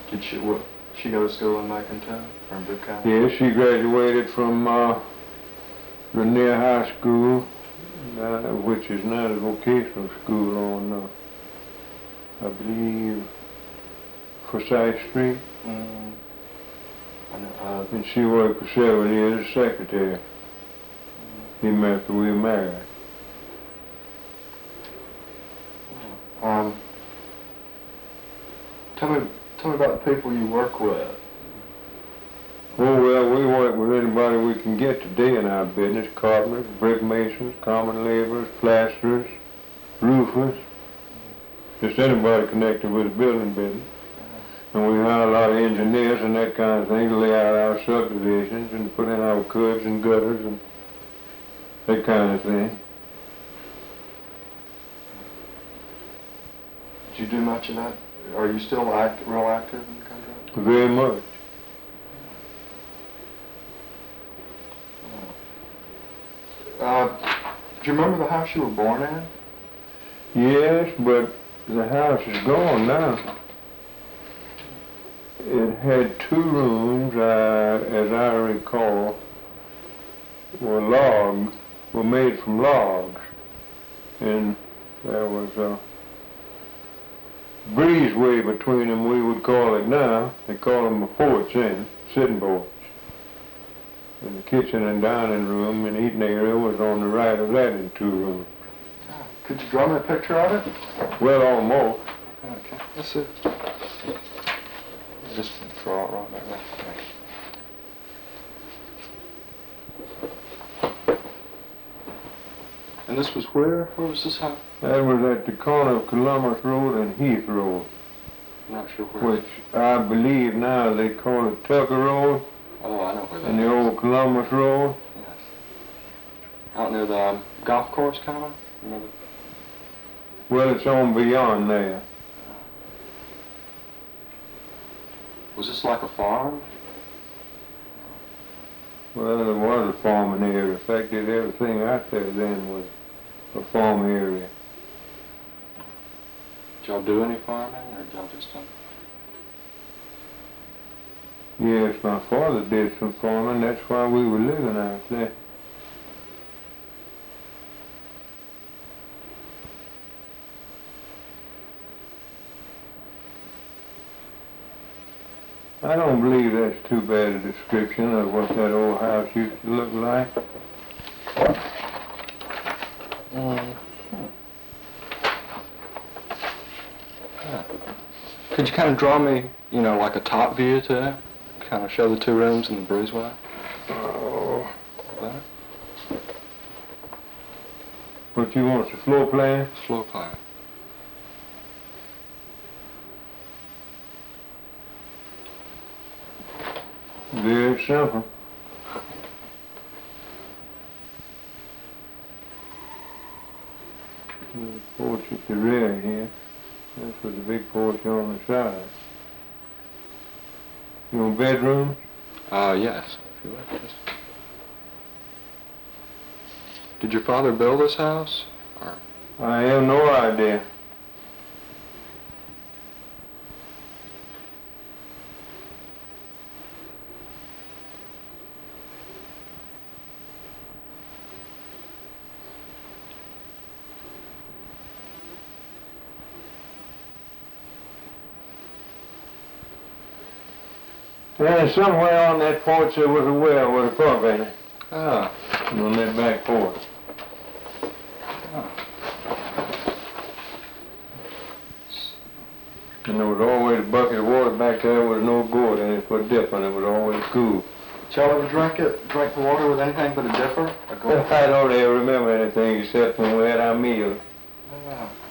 Did she go to school in Macon or in Bibb County? Yes, she graduated from Rainier High School, which is now the vocational school on, I believe, Forsyth Street. I know, and she worked for several years as secretary. Even after we were married. Tell me about the people you work with. Oh, well, we work with anybody we can get today in our business. Carpenters, brick masons, common laborers, plasterers, roofers. Just anybody connected with the building business. And we hire a lot of engineers and that kind of thing to lay out our subdivisions and put in our curbs and gutters and that kind of thing. Did you do much of that? Are you still real active in the country? Very much. Do you remember the house you were born in? Yes, but the house is gone now. It had 2 rooms, as I recall, were made from logs. And there was a breezeway between them, we would call it now. They call them a porch then, sitting porch. And the kitchen and dining room and eating area was on the right of that in 2 rooms. Could you draw me a picture of it? Well, almost. Okay, let's see. Just draw it right there. And this was where? Where was this house? That was at the corner of Columbus Road and Heath Road. I'm not sure where. Which I believe now they call it Tucker Road. Oh, I know where that is. And the old Columbus Road. Yes. Out near the golf course, kind of? Remember? Well, it's on beyond there. Was this like a farm? Well, there was a farming area. In fact, everything out there then was a farm area. Did y'all do any farming, or did y'all just... Yes, my father did some farming. That's why we were living out there. I don't believe that's too bad a description of what that old house used to look like. Could you kind of draw me, you know, like a top view to it? Kind of show the 2 rooms and the breezeway? Oh. That? What you want, the floor plan? Floor plan. Very simple. The porch at the rear here. That's with the big porch on the side. You want bedrooms? Yes. If you like, yes. Did your father build this house? Or? I have no idea. And somewhere on that porch there was a well with a pump in it. Ah. And on that back porch. And there was always a bucket of water back there with no gourd in it for a dip, and it was always cool. Did y'all ever drink the water with anything but a dipper? I don't ever remember anything except when we had our meals. Ah.